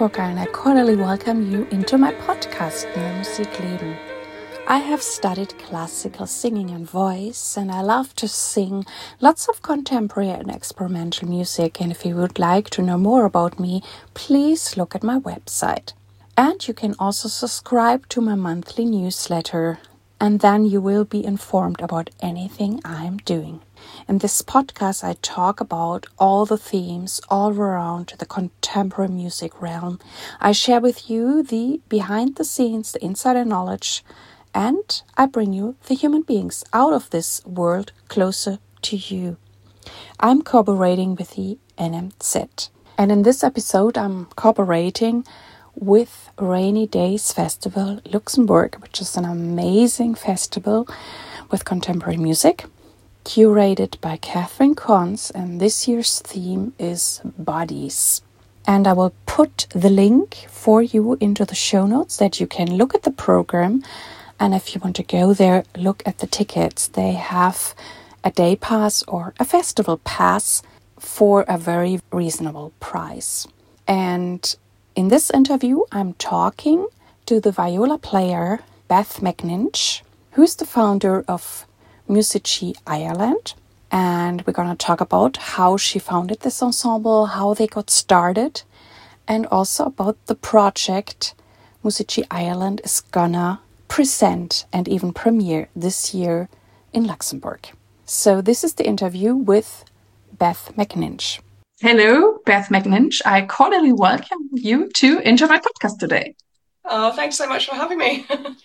Coca and I cordially welcome you into my podcast, Mehr Musikleben. I have studied classical singing and voice, and I love to sing lots of contemporary and experimental music. And if you would like to know more about me, please look at my website. And you can also subscribe to my monthly newsletter, and then you will be informed about anything I'm doing. In this podcast, I talk about all the themes all around the contemporary music realm. I share with you the behind the scenes, the insider knowledge, and I bring you the human beings out of this world closer to you. I'm cooperating with the NMZ. And in this episode, I'm cooperating with Rainy Days Festival Luxembourg, which is an amazing festival with contemporary music, curated by Catherine Cons, and this year's theme is Bodies. And I will put the link for you into the show notes that you can look at the program, and if you want to go there, look at the tickets. They have a day pass or a festival pass for a very reasonable price. And in this interview, I'm talking to the viola player Beth McNinch, who's the founder of Musici Ireland, and we're going to talk about how she founded this ensemble, how they got started, and also about the project Musici Ireland is gonna present and even premiere this year in Luxembourg. So this is the interview with Beth McNinch. Hello, Beth McNinch. I cordially welcome you into my podcast today. Oh, thanks so much for having me.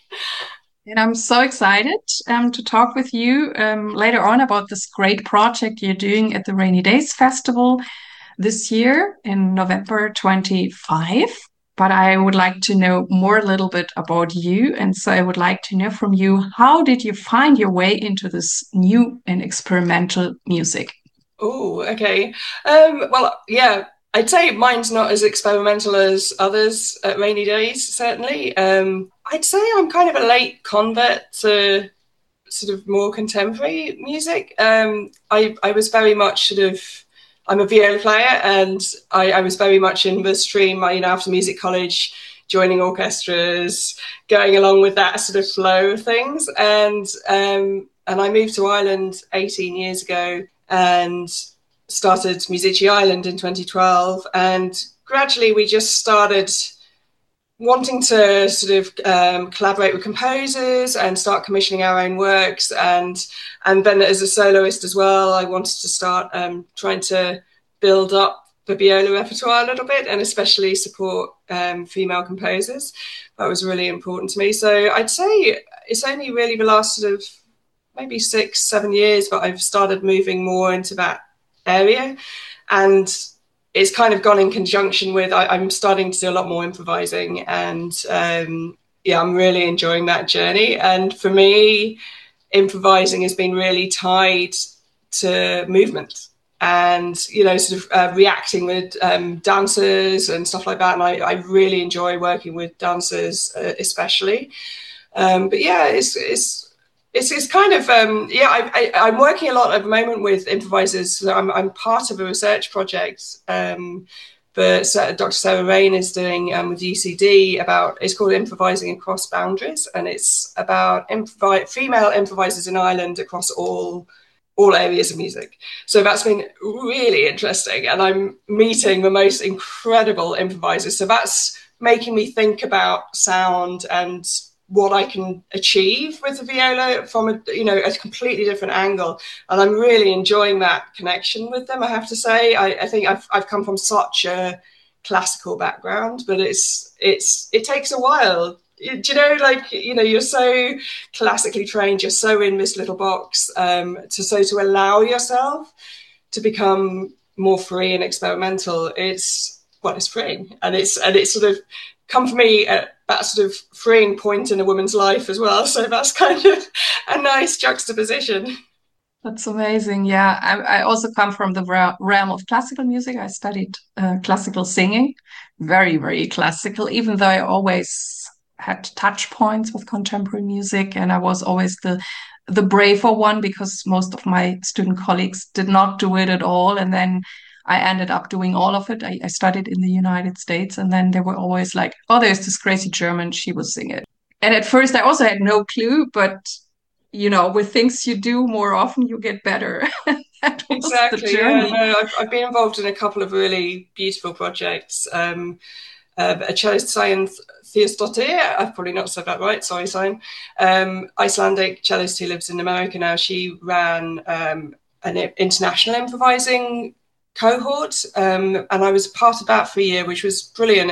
And I'm so excited to talk with you later on about this great project you're doing at the Rainy Days Festival this year in November 25. But I would like to know more a little bit about you. And so I would like to know from you, how did you find your way into this new and experimental music? Oh, okay. Well, yeah, I'd say mine's not as experimental as others at Rainy Days, certainly. I'd say I'm kind of a late convert to sort of more contemporary music. I was very much I'm a viola player, and I was very much in the stream, after music college, joining orchestras, going along with that sort of flow of things. And I moved to Ireland 18 years ago and started Musici Ireland in 2012. And gradually we just started wanting to sort of collaborate with composers and start commissioning our own works. And then as a soloist as well, I wanted to start trying to build up the viola repertoire a little bit, and especially support female composers. That was really important to me. So I'd say it's only really the last sort of maybe 6-7 years that I've started moving more into that area. And it's kind of gone in conjunction with I'm starting to do a lot more improvising, and I'm really enjoying that journey. And for me, improvising has been really tied to movement and sort of reacting with dancers and stuff like that. And I really enjoy working with dancers, especially. But yeah, it's kind of I'm working a lot at the moment with improvisers. So I'm part of a research project that Dr. Sarah Rain is doing with UCD it's called Improvising Across Boundaries, and it's about female improvisers in Ireland across all areas of music. So that's been really interesting, and I'm meeting the most incredible improvisers. So that's making me think about sound and what I can achieve with the viola from a completely different angle. And I'm really enjoying that connection with them, I have to say. I think I've come from such a classical background, but it takes a while. You're so classically trained, you're so in this little box, to allow yourself to become more free and experimental. It's freeing, and it's sort of come for me at that sort of freeing point in a woman's life as well. So that's kind of a nice juxtaposition. That's amazing. Yeah, I also come from the realm of classical music. I studied classical singing, very, very classical, even though I always had touch points with contemporary music, and I was always the braver one because most of my student colleagues did not do it at all. And then I ended up doing all of it. I studied in the United States, and then they were always like, oh, there's this crazy German, she will sing it. And at first I also had no clue, but with things you do more often, you get better. That was the Exactly. Yeah. journey. No, I've been involved in a couple of really beautiful projects. A cellist, Sian Theosdottir, I've probably not said that right. Sorry, Sian. Icelandic cellist who lives in America now. She ran an international improvising cohort, and I was part of that for a year, which was brilliant.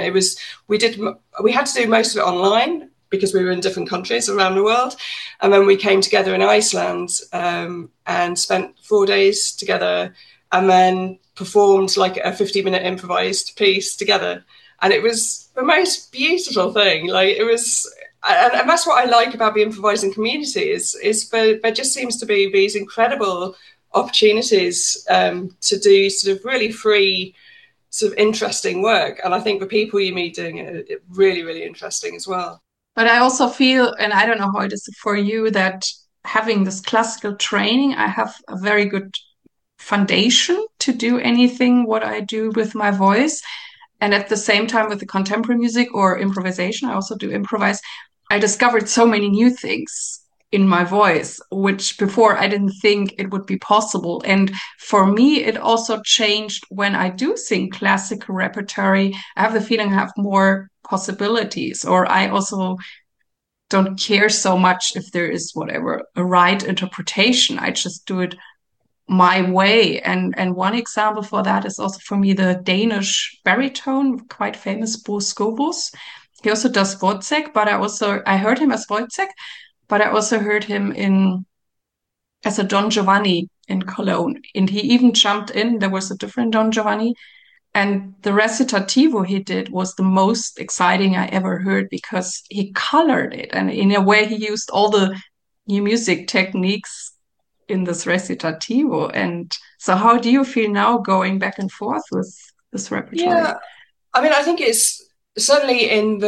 We had to do most of it online because we were in different countries around the world, and then we came together in Iceland and spent 4 days together, and then performed like a 50-minute improvised piece together. And it was the most beautiful thing. Like it was, and that's what I like about the improvising community is there just seems to be these incredible opportunities to do sort of really free, sort of interesting work. And I think the people you meet doing it really, really interesting as well. But I also feel, and I don't know how it is for you, that having this classical training, I have a very good foundation to do anything what I do with my voice. And at the same time, with the contemporary music or improvisation, I also do improvise. I discovered so many new things in my voice, which before I didn't think it would be possible. And for me, it also changed when I do sing classical repertory. I have the feeling I have more possibilities, or I also don't care so much if there is whatever a right interpretation. I just do it my way. And one example for that is also for me the Danish baritone, quite famous Bo Skobos. He also does Wozzeck, but I heard him as Wozzeck, but I also heard him in as a Don Giovanni in Cologne. And he even jumped in. There was a different Don Giovanni. And the recitativo he did was the most exciting I ever heard because he colored it. And in a way, he used all the new music techniques in this recitativo. And so how do you feel now going back and forth with this repertory? Yeah, I mean, I think it's certainly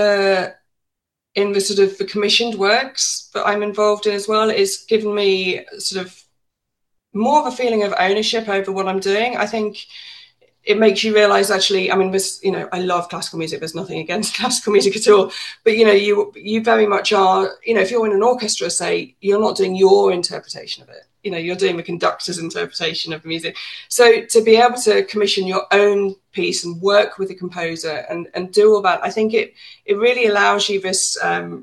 in the sort of the commissioned works that I'm involved in as well. It's given me sort of more of a feeling of ownership over what I'm doing. I think it makes you realize actually, I mean, this, I love classical music. There's nothing against classical music at all, but you very much are, if you're in an orchestra, say, you're not doing your interpretation of it. You're doing the conductor's interpretation of the music. So to be able to commission your own piece and work with the composer and do all that, I think it really allows you this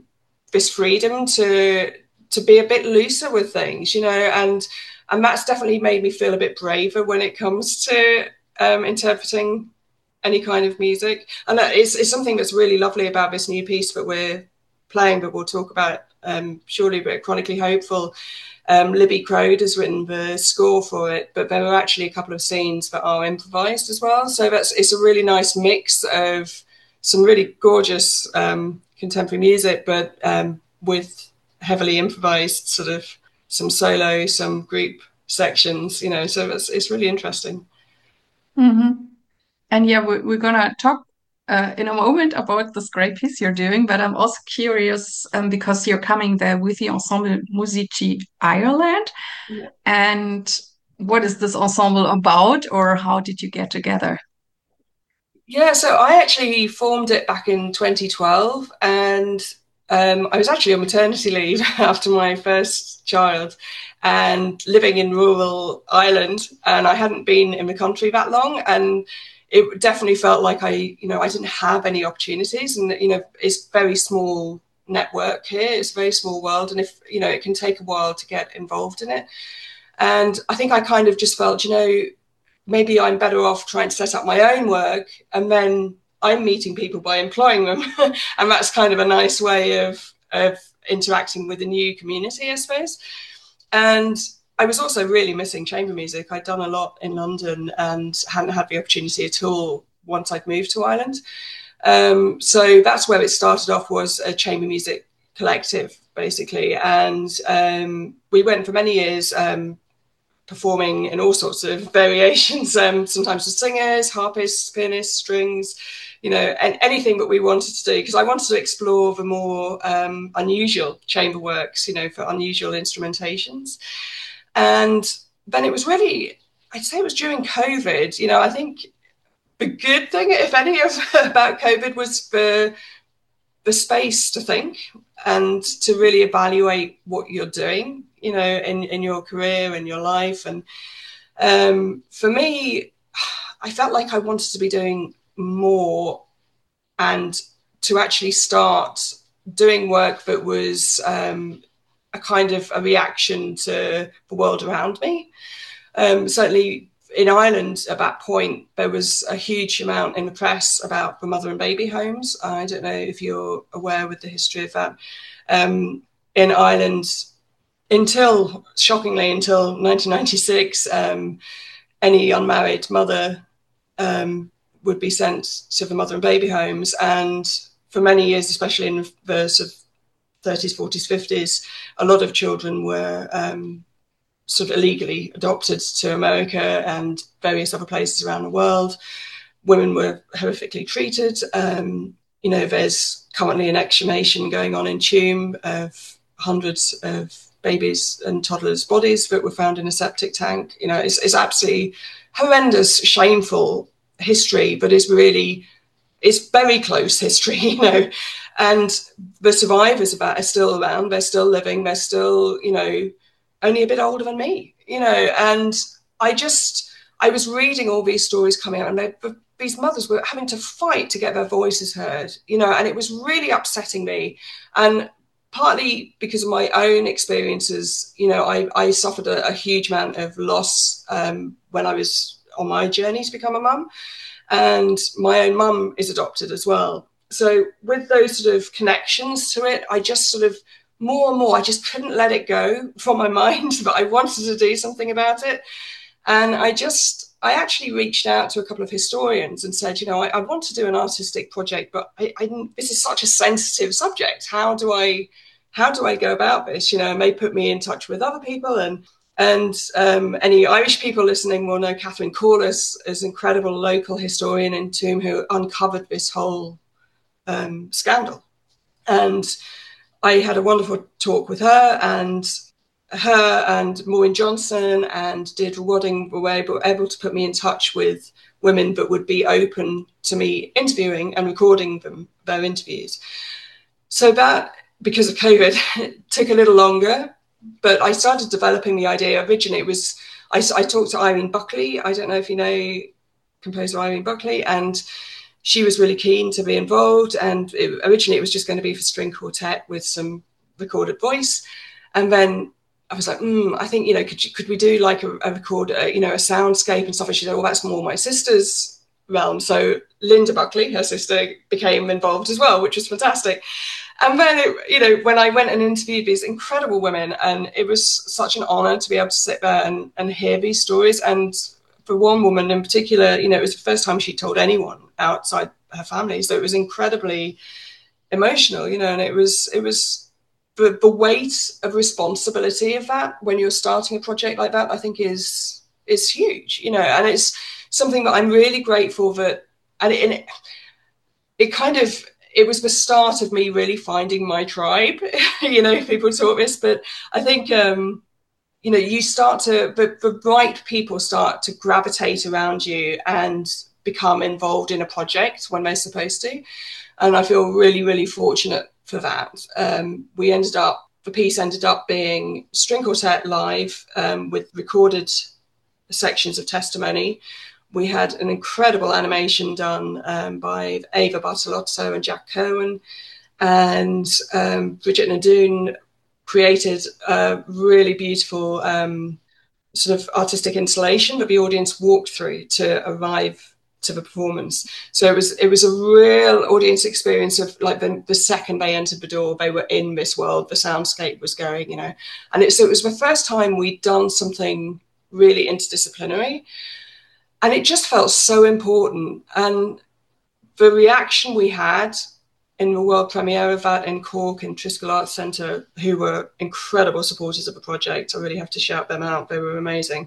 freedom to be a bit looser with things, and that's definitely made me feel a bit braver when it comes to interpreting any kind of music. And that is something that's really lovely about this new piece that we're playing, but we'll talk about shortly, but Chronically Hopeful. Libby Crode has written the score for it, but there are actually a couple of scenes that are improvised as well. So it's a really nice mix of some really gorgeous contemporary music, but with heavily improvised sort of some solo, some group sections, so it's really interesting. Mm-hmm. And yeah, we're gonna talk in a moment about this great piece you're doing, but I'm also curious because you're coming there with the Ensemble Musici Ireland. Yeah. And what is this ensemble about, or how did you get together? Yeah, so I actually formed it back in 2012, and I was actually on maternity leave after my first child and living in rural Ireland, and I hadn't been in the country that long, and it definitely felt like I didn't have any opportunities, and it's very small network here, it's a very small world, and if it can take a while to get involved in it. And I think I kind of just felt, maybe I'm better off trying to set up my own work, and then I'm meeting people by employing them. And that's kind of a nice way of interacting with the new community, I suppose. And I was also really missing chamber music. I'd done a lot in London and hadn't had the opportunity at all once I'd moved to Ireland. So that's where it started off, was a chamber music collective, basically. And we went for many years performing in all sorts of variations, sometimes with singers, harpists, pianists, strings, and anything that we wanted to do, because I wanted to explore the more unusual chamber works, for unusual instrumentations. And then it was really, I'd say it was during COVID. You know, I think the good thing, if any, about COVID was the space to think and to really evaluate what you're doing, you know, in your career and your life. And for me, I felt like I wanted to be doing more and to actually start doing work that was a kind of a reaction to the world around me. Certainly in Ireland at that point, there was a huge amount in the press about the mother and baby homes. I don't know if you're aware with the history of that. In Ireland, shockingly, until 1996, any unmarried mother would be sent to the mother and baby homes. And for many years, especially in the sort of 30s, 40s, 50s, a lot of children were sort of illegally adopted to America and various other places around the world. Women were horrifically treated. You know, there's currently an exhumation going on in Tuam of hundreds of babies and toddlers' bodies that were found in a septic tank. You know, it's absolutely horrendous, shameful history, but it's very close history, you know. And the survivors of that are still around. They're still living. They're still, you know, only a bit older than me, you know. And I was reading all these stories coming out, and these mothers were having to fight to get their voices heard, you know, and it was really upsetting me. And partly because of my own experiences, you know, I suffered a huge amount of loss when I was on my journey to become a mum. And my own mum is adopted as well. So with those sort of connections to it, I just sort of more and more, I just couldn't let it go from my mind, but I wanted to do something about it. And I actually reached out to a couple of historians and said, you know, I want to do an artistic project, but this is such a sensitive subject. How do I go about this? You know, and they put me in touch with other people. And any Irish people listening will know Catherine Corliss is an incredible local historian in Tuam who uncovered this whole scandal. And I had a wonderful talk with her and Maureen Johnson and Deirdre Wadding were able to put me in touch with women that would be open to me interviewing and recording their interviews. So that, because of COVID, took a little longer, but I started developing the idea. Originally, I talked to Irene Buckley. I don't know if you know composer Irene Buckley, and she was really keen to be involved. And originally, it was just going to be for string quartet with some recorded voice. And then I was like, I think, you know, could we do like a record, you know, a soundscape and stuff? And she said, well, that's more my sister's realm. So Linda Buckley, her sister, became involved as well, which was fantastic. And then, you know, when I went and interviewed these incredible women, and it was such an honor to be able to sit there and hear these stories. And for one woman in particular, you know, it was the first time she told anyone outside her family. So it was incredibly emotional, you know, and it was the weight of responsibility of that when you're starting a project like that, I think is huge, you know, and it's something that I'm really grateful that, and it was the start of me really finding my tribe. You know, people talk this, but I think, you know, you start to, the right people start to gravitate around you and become involved in a project when they're supposed to. And I feel really, really fortunate for that. The piece ended up being string quartet live with recorded sections of testimony. We had an incredible animation done by Ava Bartolozzo and Jack Cohen, and Bridget Nadoon created a really beautiful sort of artistic installation that the audience walked through to arrive to the performance. So it was a real audience experience of like the second they entered the door, they were in this world, the soundscape was going, you know. And it was the first time we'd done something really interdisciplinary. And it just felt so important. And the reaction we had in the world premiere of that in Cork and Triskel Arts Centre, who were incredible supporters of the project, I really have to shout them out. They were amazing.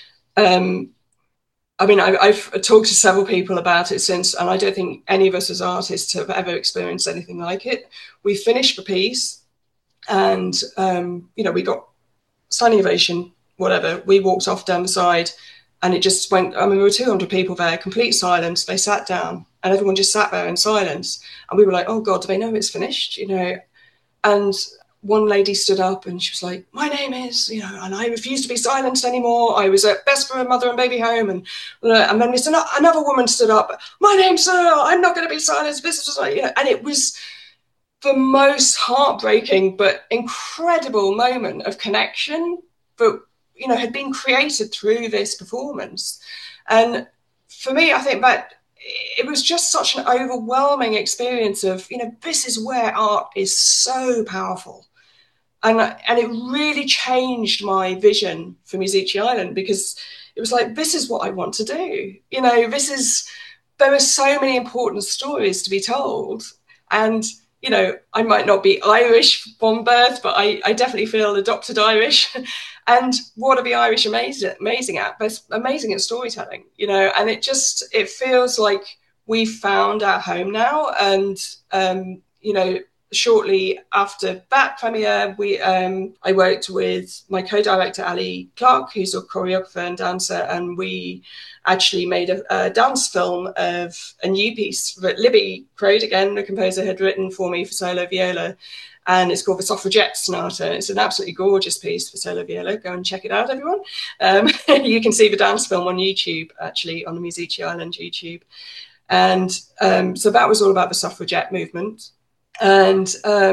I mean, I've talked to several people about it since, and I don't think any of us as artists have ever experienced anything like it. We finished the piece and, you know, we got standing ovation, whatever. We walked off down the side And it just went, I mean, there were 200 people there, complete silence. They sat down and everyone just sat there in silence. And we were like, oh God, do they know it's finished? You know, and one lady stood up and she was like, my name is, you know, and I refuse to be silenced anymore. I was at best for a mother and baby home. And then another woman stood up, my name's Sir, I'm not going to be silenced. This was like, you know, and it was the most heartbreaking but incredible moment of connection that, you know, had been created through this performance. And for me, I think that it was just such an overwhelming experience of, you know, this is where art is so powerful. And it really changed my vision for Musici Island, because it was like, this is what I want to do. You know, there are so many important stories to be told. And, you know, I might not be Irish from birth, but I definitely feel adopted Irish. And what are the Irish amazing at? They're amazing at storytelling, you know, and it feels like we've found our home now. And, you know, shortly after that premiere, I worked with my co-director, Ali Clark, who's a choreographer and dancer, and we actually made a dance film of a new piece that Libby Crowd, the composer, had written for me for solo viola. And it's called the Suffragette Sonata. It's an absolutely gorgeous piece for solo viola. Go and check it out, everyone. You can see the dance film on YouTube, actually, on the Musici Island YouTube. And so that was all about the suffragette movement. And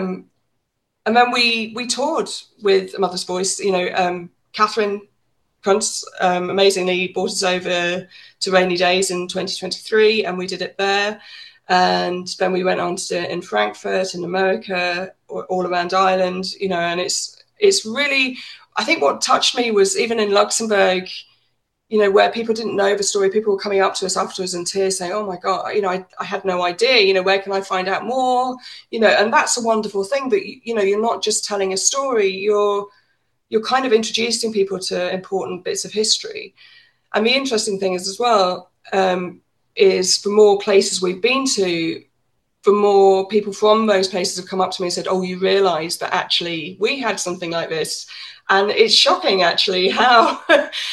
then we toured with A Mother's Voice. You know, Catherine Kuntz amazingly brought us over to Rainy Days in 2023, and we did it there. And then we went on to do it in Frankfurt, in America, all around Ireland, you know, and it's really, I think what touched me was even in Luxembourg, you know, where people didn't know the story, people were coming up to us afterwards in tears saying, oh my God, you know, I had no idea, you know, where can I find out more? You know, and that's a wonderful thing, that, you know, you're not just telling a story, you're kind of introducing people to important bits of history. And the interesting thing is as well, is the more places we've been to, the more people from those places have come up to me and said, oh, you realise that actually we had something like this. And it's shocking, actually, how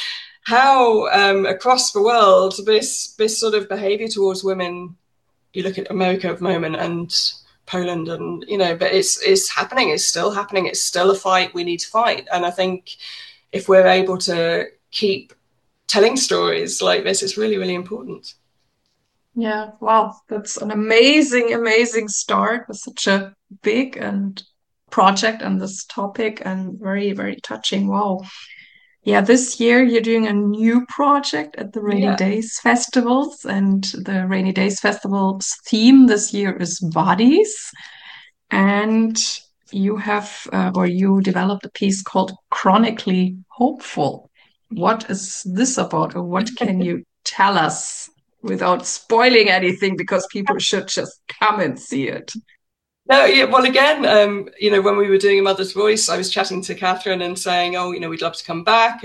across the world this sort of behaviour towards women, you look at America at the moment and Poland, and, you know, but it's happening, it's still happening, it's still a fight we need to fight. And I think if we're able to keep telling stories like this, it's really, really important. Yeah, wow, that's an amazing, amazing start with such a big and project on this topic, and very, very touching. Wow. Yeah, this year you're doing a new project at the Rainy Yeah. Days Festivals, and the Rainy Days Festival's theme this year is bodies. And you have, or you developed a piece called Chronically Hopeful. What is this about, or what can you tell us without spoiling anything, because people should just come and see it? No, yeah. Well, again, you know, when we were doing A Mother's Voice, I was chatting to Catherine and saying, "Oh, you know, we'd love to come back,"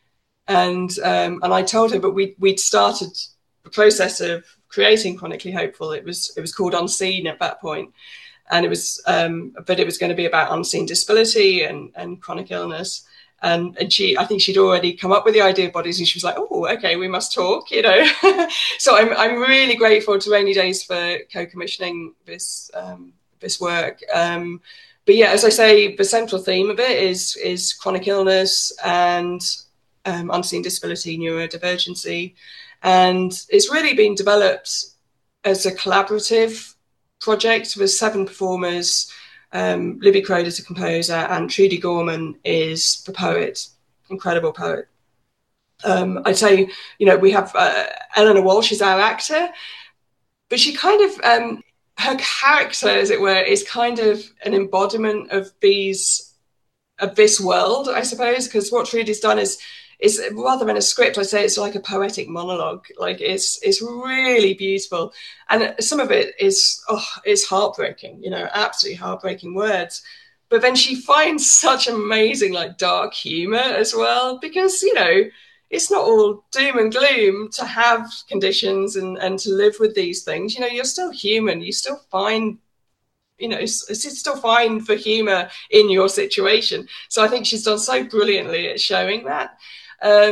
and I told her, but we'd started the process of creating Chronically Hopeful. It was called Unseen at that point, and but it was going to be about unseen disability and chronic illness. And I think she'd already come up with the idea of bodies, and she was like, "Oh, okay, we must talk," you know. So I'm really grateful to Rainy Days for co-commissioning this work. But yeah, as I say, the central theme of it is chronic illness and unseen disability, neurodivergency, and it's really been developed as a collaborative project with 7 performers. Libby Crowd is a composer, and Trudy Gorman is the poet, incredible poet. I'd say, you know, we have Eleanor Walsh is our actor, but she kind of, her character, as it were, is kind of an embodiment of this world, I suppose, because what Trudy's done is rather than a script, I say it's like a poetic monologue. Like it's really beautiful, and some of it is it's heartbreaking, you know, absolutely heartbreaking words. But then she finds such amazing, like, dark humor as well, because, you know, it's not all doom and gloom to have conditions and to live with these things. You know, you're still human. You still find, you know, it's still fine for humor in your situation. So I think she's done so brilliantly at showing that.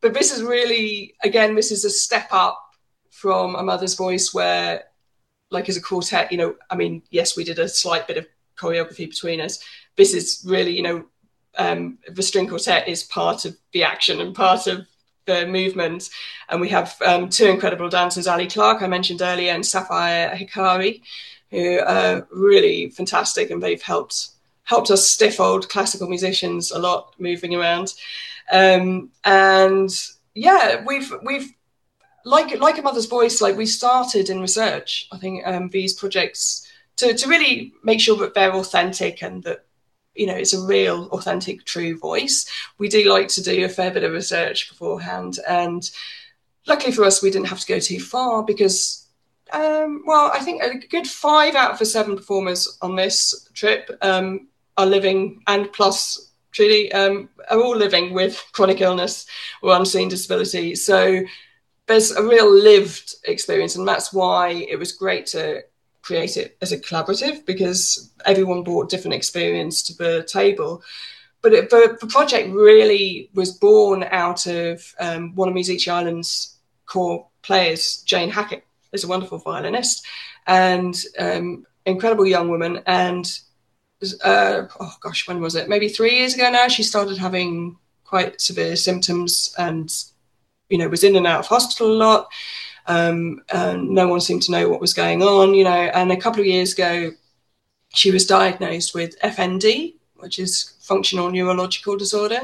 but this is really, again, this is a step up from A Mother's Voice, where, like, as a quartet, you know, I mean, yes, we did a slight bit of choreography between us. This is really, you know, the string quartet is part of the action and part of the movement. And we have two incredible dancers, Ali Clark, I mentioned earlier, and Sapphire Hikari, who are really fantastic, and they've helped us stiff old classical musicians a lot moving around. And yeah, we've like A Mother's Voice, like, we started in research, I think, these projects to really make sure that they're authentic and that, you know, it's a real, authentic, true voice. We do like to do a fair bit of research beforehand, and luckily for us, we didn't have to go too far because, well, I think a good 5 out of the 7 performers on this trip are living, and plus Trudy, are all living with chronic illness or unseen disability. So there's a real lived experience, and that's why it was great to create it as a collaborative, because everyone brought different experience to the table. But the project really was born out of one of Music Island's core players, Jane Hackett, is a wonderful violinist and incredible young woman. And oh gosh, when was it? Maybe 3 years ago now, she started having quite severe symptoms and, you know, was in and out of hospital a lot. And no one seemed to know what was going on, you know. And a couple of years ago, she was diagnosed with FND, which is functional neurological disorder.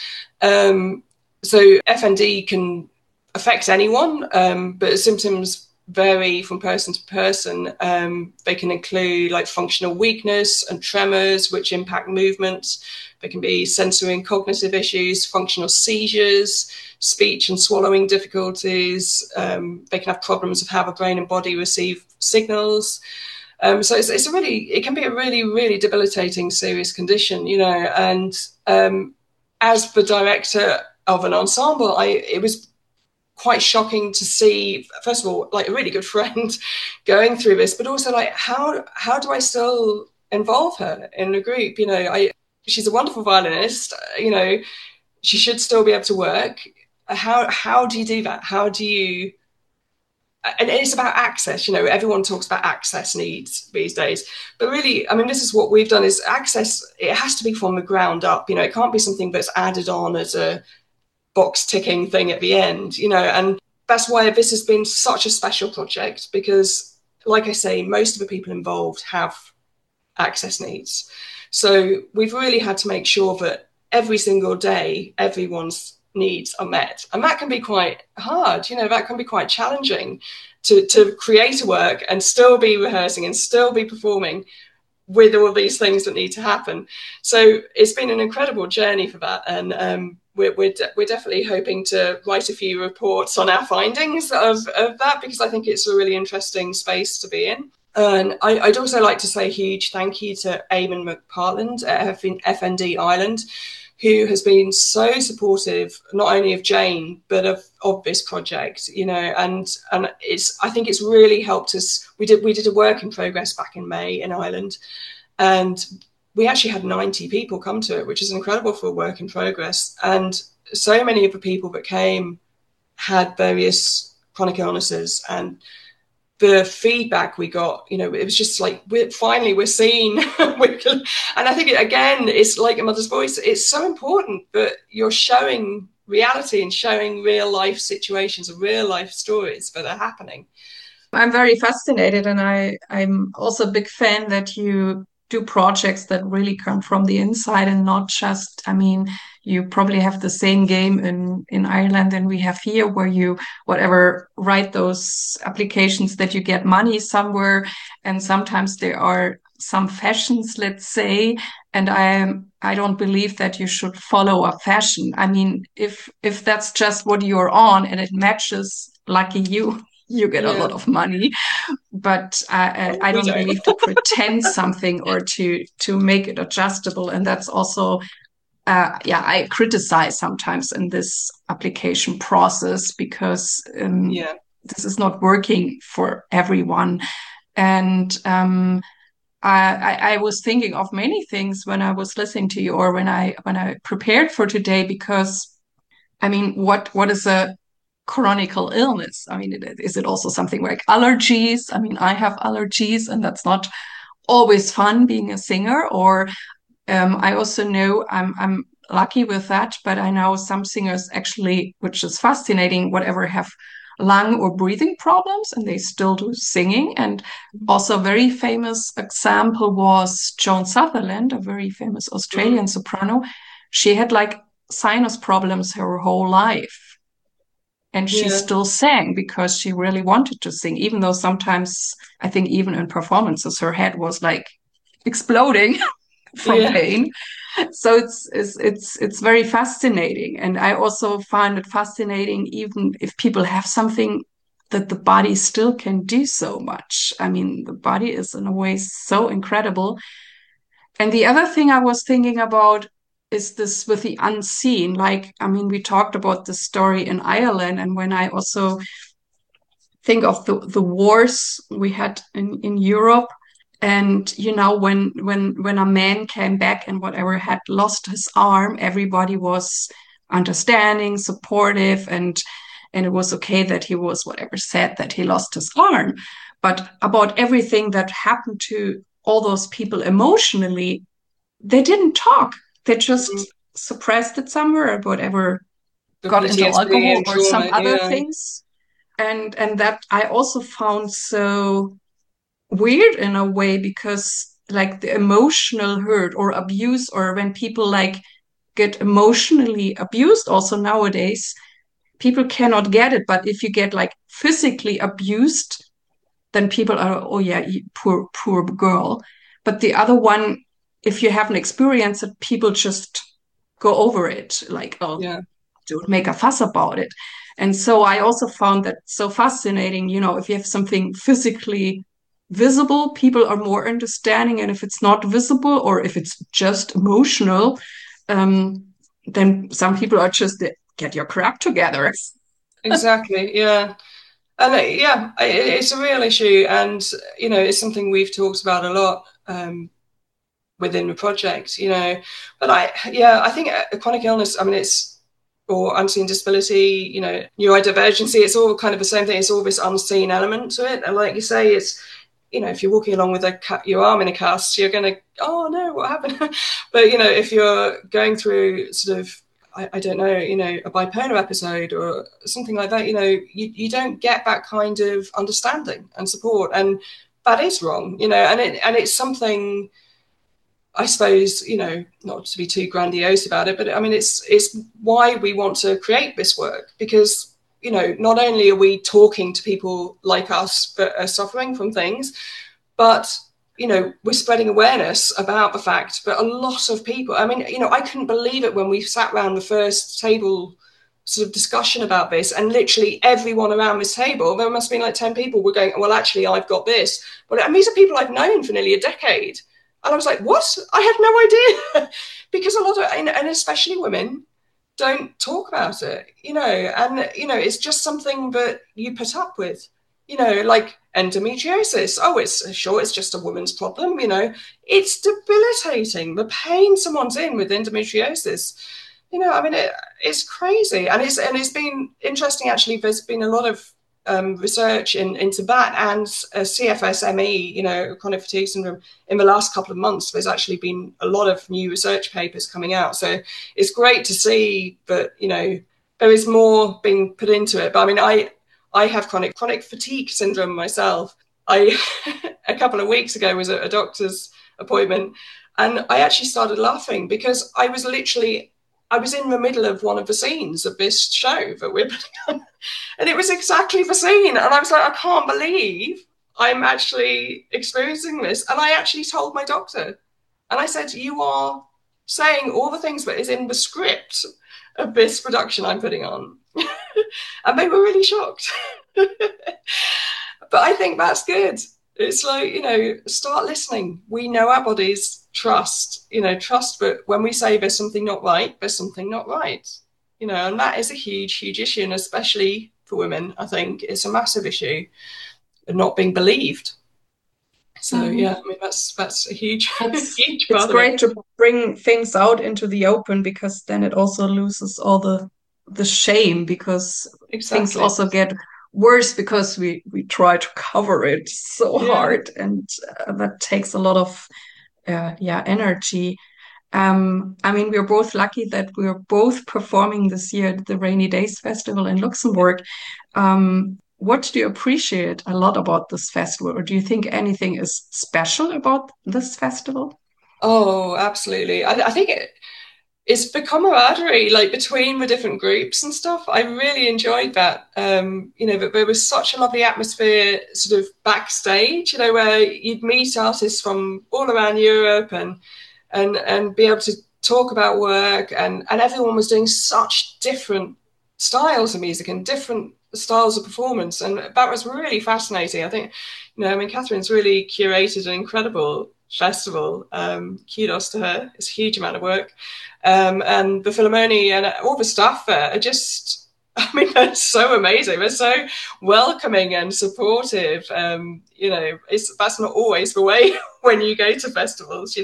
So FND can affect anyone, but symptoms vary from person to person. They can include like functional weakness and tremors, which impact movements. There can be sensory and cognitive issues, functional seizures, speech and swallowing difficulties. They can have problems of how the brain and body receive signals. So it can be a really, really debilitating, serious condition, you know. And as the director of an ensemble, it was quite shocking to see, first of all, like, a really good friend going through this, but also, like, how do I still involve her in the group? You know, she's a wonderful violinist, you know, she should still be able to work. How do you do that? How do you, and it's about access, you know, everyone talks about access needs these days, but really, I mean, this is what we've done, is access, it has to be from the ground up, you know, it can't be something that's added on as a box ticking thing at the end, you know. And that's why this has been such a special project, because, like I say, most of the people involved have access needs. So we've really had to make sure that every single day, everyone's needs are met. And that can be quite hard, you know, that can be quite challenging to create a work and still be rehearsing and still be performing with all these things that need to happen. So it's been an incredible journey for that. And we're definitely hoping to write a few reports on our findings of that, because I think it's a really interesting space to be in. And I'd also like to say a huge thank you to Eamon McPartland at FND Ireland, who has been so supportive, not only of Jane, but of this project, you know. And I think it's really helped us. We did a work in progress back in May in Ireland, and we actually had 90 people come to it, which is incredible for a work in progress. And so many of the people that came had various chronic illnesses, and the feedback we got, you know, it was just like, we're seen. And I think, again, it's like A Mother's Voice. It's so important that you're showing reality and showing real life situations and real life stories that are happening. I'm very fascinated, and I'm also a big fan that you do projects that really come from the inside and not just, I mean, you probably have the same game in Ireland than we have here, where you write those applications that you get money somewhere, and sometimes there are some fashions, let's say, and I don't believe that you should follow a fashion. I mean, if that's just what you're on and it matches, lucky you get a lot of money. But I don't believe to pretend something or to make it adjustable. And that's also, I criticize sometimes in this application process, because this is not working for everyone. And I was thinking of many things when I was listening to you, or when I prepared for today, because I mean, what is a chronic illness? I mean, is it also something like allergies? I mean, I have allergies, and that's not always fun being a singer. Or I also know I'm lucky with that, but I know some singers actually, which is fascinating, whatever have lung or breathing problems, and they still do singing. And also a very famous example was Joan Sutherland, a very famous Australian soprano. She had like sinus problems her whole life. And she Yeah. still sang because she really wanted to sing, even though sometimes I think even in performances her head was like exploding from Yeah. pain. So it's very fascinating. And I also find it fascinating even if people have something that the body still can do so much. I mean, the body is in a way so incredible. And the other thing I was thinking about is this with the unseen. Like, I mean, we talked about the story in Ireland, and when I also think of the wars we had in Europe, and you know, when a man came back and whatever had lost his arm, everybody was understanding, supportive, and it was okay that he was whatever said that he lost his arm. But about everything that happened to all those people emotionally, they didn't talk. They just suppressed it somewhere or whatever, The got into PTSD alcohol and or some trauma. other Yeah. things. And that I also found so weird in a way, because like the emotional hurt or abuse, or when people like get emotionally abused also nowadays, people cannot get it. But if you get like physically abused, then people are, oh yeah, poor girl. But the other one, if you haven't experienced it, people just go over it, like, oh, Yeah. don't make a fuss about it. And so I also found that so fascinating. You know, if you have something physically visible, people are more understanding. And if it's not visible, or if it's just emotional, um, then some people are just, get your crap together. Exactly. Yeah. And yeah, it's a real issue, and it's something we've talked about a lot within the project. But I think a chronic illness. I mean, it's or unseen disability. Neurodivergency. It's all kind of the same thing. It's all this unseen element to it, and like you say, it's if you're walking along with your arm in a cast, you're going to, oh no, what happened? But if you're going through sort of, I don't know, a bipolar episode or something like that, you don't get that kind of understanding and support, and that is wrong, and it's something, I suppose, not to be too grandiose about it, but I mean, it's why we want to create this work, because not only are we talking to people like us that are suffering from things, but we're spreading awareness about the fact that a lot of people, I mean, I couldn't believe it when we sat around the first table sort of discussion about this, and literally everyone around this table, there must have been like 10 people, were going, well, actually, I've got this. But and these are people I've known for nearly a decade. And I was like, what? I had no idea. Because a lot of, and especially women, don't talk about it, and, it's just something that you put up with, like endometriosis. Oh, it's just a woman's problem, it's debilitating. The pain someone's in with endometriosis, I mean, it's crazy. And it's been interesting, actually. There's been a lot of research into that and CFSME, chronic fatigue syndrome, in the last couple of months. There's actually been a lot of new research papers coming out. So it's great to see that, there is more being put into it. But I mean, I have chronic fatigue syndrome myself. A couple of weeks ago was at a doctor's appointment, and I actually started laughing because I was in the middle of one of the scenes of this show that we're putting on, and it was exactly the scene. And I was like, I can't believe I'm actually experiencing this. And I actually told my doctor, and I said, you are saying all the things that is in the script of this production I'm putting on. And they were really shocked. But I think that's good. It's like, start listening. We know our bodies. Trust that when we say there's something not right, there's something not right. And that is a huge, huge issue. And especially for women, I think it's a massive issue of not being believed. So yeah, I mean, that's a huge, huge It's part of it. great to bring things out into the open, because then it also loses all the the shame, because things Exactly. also get worse because we try to cover it so hard, and that takes a lot of energy. I mean, we're both lucky that we're both performing this year at the Rainy Days Festival in Luxembourg. What do you appreciate a lot about this festival, or do you think anything is special about this festival? Oh, absolutely. I think it's the camaraderie like between the different groups and stuff. I really enjoyed that. There was such a lovely atmosphere sort of backstage, where you'd meet artists from all around Europe and be able to talk about work, and everyone was doing such different styles of music and different styles of performance, and that was really fascinating. I think, Catherine's really curated an incredible festival. Kudos to her. It's a huge amount of work. And the Philharmonie and all the staff there are just, they're so amazing. They're so welcoming and supportive. That's not always the way when you go to festivals,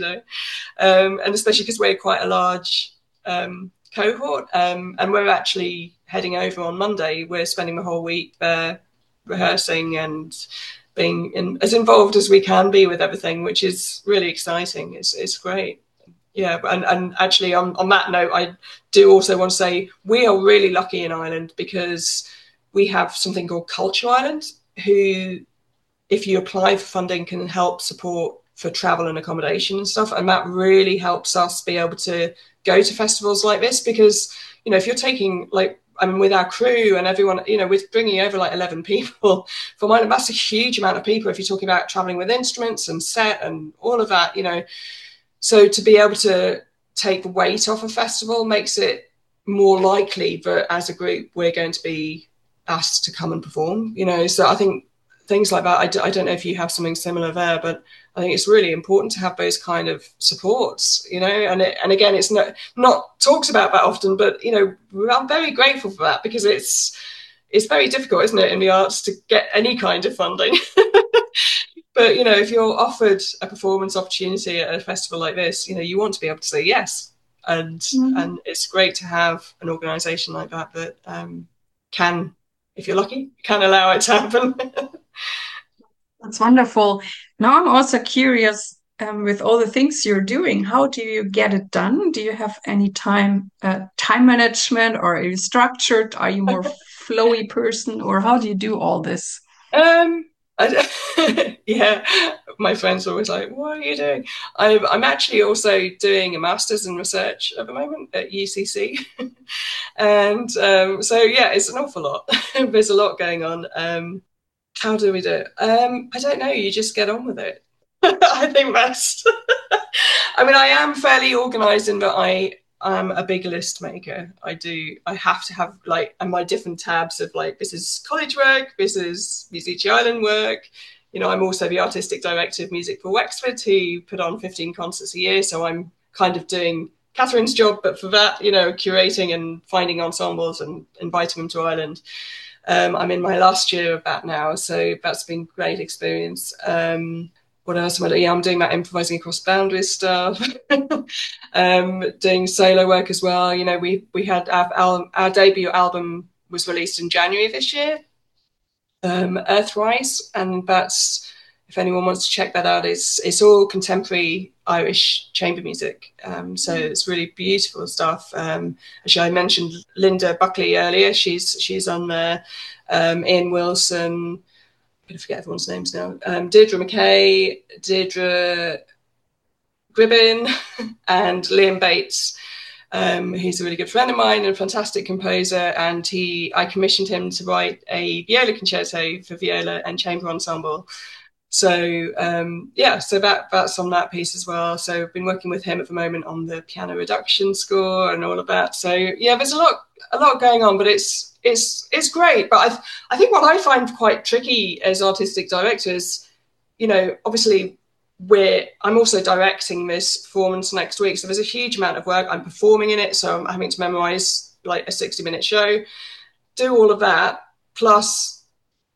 and especially because we're quite a large cohort. And we're actually heading over on Monday. We're spending the whole week there rehearsing and being as involved as we can be with everything, which is really exciting. It's great. Yeah, and actually on that note, I do also want to say we are really lucky in Ireland because we have something called Culture Ireland, who, if you apply for funding, can help support for travel and accommodation and stuff. And that really helps us be able to go to festivals like this because, if you're taking with our crew and everyone, we're bringing over 11 people from Ireland. That's a huge amount of people if you're talking about traveling with instruments and set and all of that, So to be able to take the weight off a festival makes it more likely that as a group we're going to be asked to come and perform, So I think things like that, I don't know if you have something similar there, but I think it's really important to have those kind of supports, and again, it's not talked about that often, but, I'm very grateful for that because it's very difficult, isn't it, in the arts to get any kind of funding. But, if you're offered a performance opportunity at a festival like this, you want to be able to say yes. And it's great to have an organisation like that can, if you're lucky, can allow it to happen. That's wonderful. Now I'm also curious, with all the things you're doing, how do you get it done? Do you have any time management, or are you structured? Are you more flowy person, or how do you do all this? Yeah, my friends are always like, "What are you doing?" I'm actually also doing a master's in research at the moment at UCC, and so yeah, it's an awful lot. There's a lot going on. How do we do it? I don't know. You just get on with it. I think that's. I am fairly organised in that I'm a big list maker. I have to have my different tabs of this is college work, this is Music Island work. I'm also the artistic director of Music for Wexford, who put on 15 concerts a year. So I'm kind of doing Catherine's job, but for that, curating and finding ensembles and inviting them to Ireland. I'm in my last year of that now, so that's been a great experience. What else am I doing? Yeah, I'm doing that improvising across boundaries stuff. Doing solo work as well. We had our debut album was released in January this year, Earthrise, and that's, if anyone wants to check that out, it's all contemporary Irish chamber music. So it's really beautiful stuff. Actually, I mentioned Linda Buckley earlier. She's on there. Ian Wilson. I'm going to forget everyone's names now. Deirdre McKay, Deirdre Gribbin, and Liam Bates. He's a really good friend of mine and a fantastic composer, and I commissioned him to write a viola concerto for viola and chamber ensemble. So so that's on that piece as well. So I've been working with him at the moment on the piano reduction score and all of that. So yeah, there's a lot going on, but it's great. But I think what I find quite tricky as artistic directors, obviously I'm also directing this performance next week. So there's a huge amount of work. I'm performing in it. So I'm having to memorize a 60-minute show, do all of that. Plus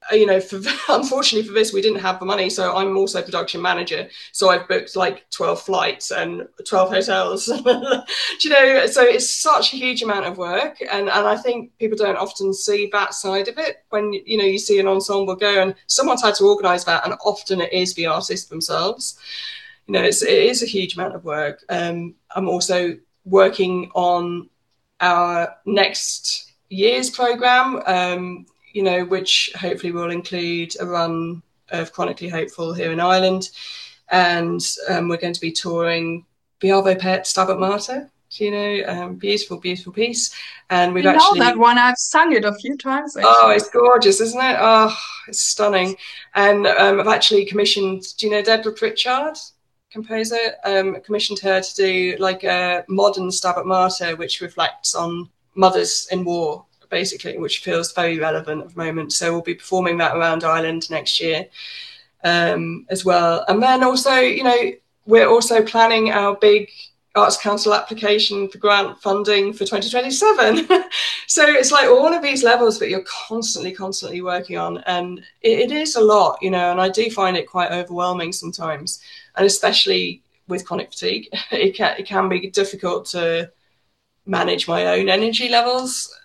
unfortunately for this, we didn't have the money. So I'm also production manager. So I've booked like 12 flights and 12 hotels. So it's such a huge amount of work. And I think people don't often see that side of it when, you see an ensemble go and someone's had to organize that. And often it is the artists themselves. It is a huge amount of work. I'm also working on our next year's program, which hopefully will include a run of Chronically Hopeful here in Ireland. And we're going to be touring Biavo Pet Stabat Mater, beautiful, beautiful piece. And we've actually... know that one. I've sung it a few times, actually. Oh, it's gorgeous, isn't it? Oh, it's stunning. And I've actually commissioned, do you know Deborah Pritchard, composer? Commissioned her to do like a modern Stabat Mater, which reflects on mothers in war, basically, which feels very relevant at the moment. So we'll be performing that around Ireland next year as well. And then also, we're also planning our big Arts Council application for grant funding for 2027. So it's like all of these levels that you're constantly working on. And it is a lot, and I do find it quite overwhelming sometimes. And especially with chronic fatigue, it can be difficult to manage my own energy levels.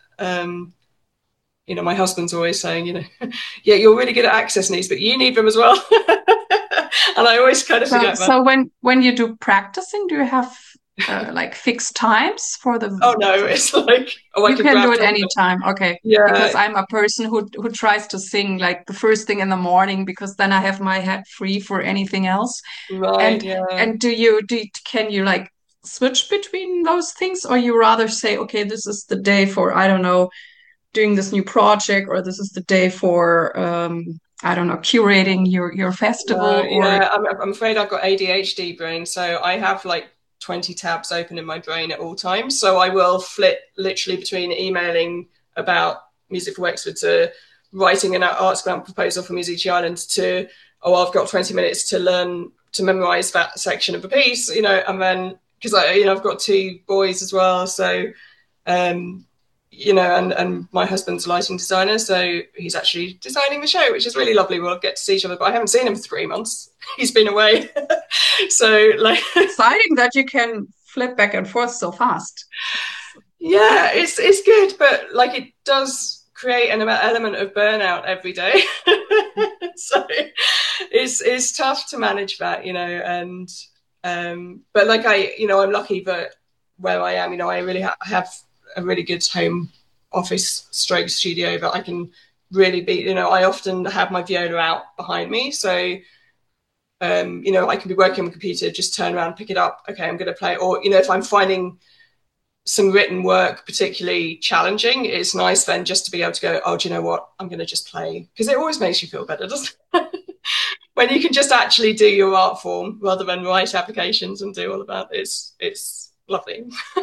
My husband's always saying, yeah, you're really good at accessing these, but you need them as well. And I always kind of forget that. So when you do practicing, do you have like fixed times for the... Oh no, it's like you can do it anytime. Okay. Yeah. Because I'm a person who tries to sing like the first thing in the morning, because then I have my head free for anything else. Right. And can you like switch between those things, or you rather say, okay, this is the day for, I don't know, doing this new project, or this is the day for I don't know, curating your festival? Yeah, I'm afraid I've got ADHD brain, so I have like 20 tabs open in my brain at all times. So I will flip literally between emailing about Music for Wexford to writing an arts grant proposal for Music Ireland to, I've got 20 minutes to learn to memorize that section of the piece, and then because I've got 2 boys as well, so and my husband's a lighting designer, so he's actually designing the show, which is really lovely. We'll get to see each other, but I haven't seen him for 3 months. He's been away. So like exciting that you can flip back and forth so fast. Yeah, it's good, but like it does create an element of burnout every day. So it's tough to manage that, and but like I'm lucky that where I am, I really have a really good home office stroke studio that I can really be, I often have my viola out behind me. So, I can be working on the computer, just turn around, pick it up. Okay, I'm going to play. Or, if I'm finding some written work particularly challenging, it's nice then just to be able to go, oh, do you know what? I'm going to just play. Because it always makes you feel better, doesn't it? When you can just actually do your art form rather than write applications and do all of that. It's lovely.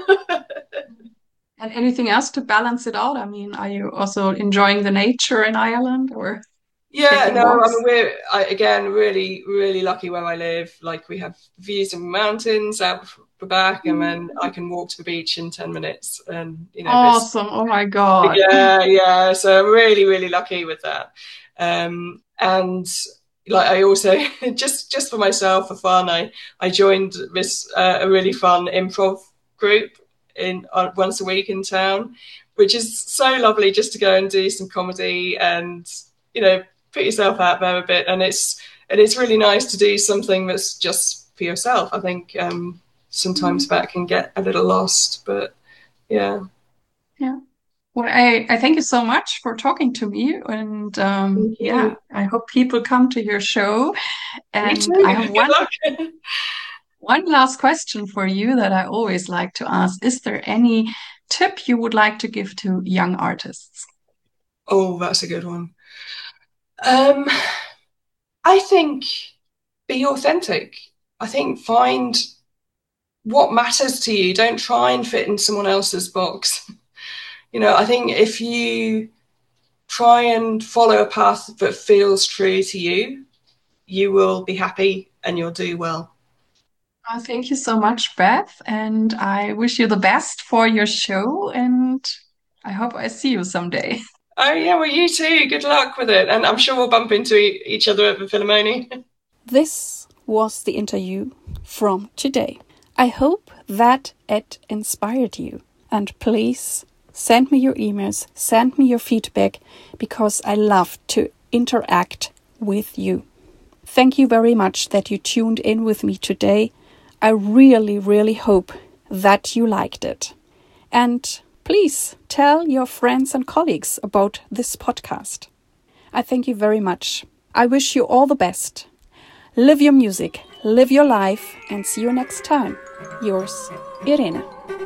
And anything else to balance it out? I mean, are you also enjoying the nature in Ireland, or? Yeah, no, I mean, we're again really, really lucky where I live. Like we have views of mountains out the back, and then I can walk to the beach in 10 minutes. And awesome! Oh my God! Yeah. So I'm really, really lucky with that. And like I also just for myself for fun, I joined this a really fun improv group in once a week in town, which is so lovely just to go and do some comedy and put yourself out there a bit, and it's really nice to do something that's just for yourself. I think sometimes that can get a little lost, but yeah. Well, I thank you so much for talking to me, and I hope people come to your show. And I have one last question for you that I always like to ask. Is there any tip you would like to give to young artists? Oh, that's a good one. I think be authentic. I think find what matters to you. Don't try and fit in someone else's box. I think if you try and follow a path that feels true to you, you will be happy and you'll do well. Thank you so much, Beth. And I wish you the best for your show. And I hope I see you someday. Oh, yeah, well, you too. Good luck with it. And I'm sure we'll bump into each other at the Philharmonie. This was the interview from today. I hope that it inspired you. And please send me your emails, send me your feedback, because I love to interact with you. Thank you very much that you tuned in with me today. I really, really hope that you liked it. And please tell your friends and colleagues about this podcast. I thank you very much. I wish you all the best. Live your music, live your life, and see you next time. Yours, Irene.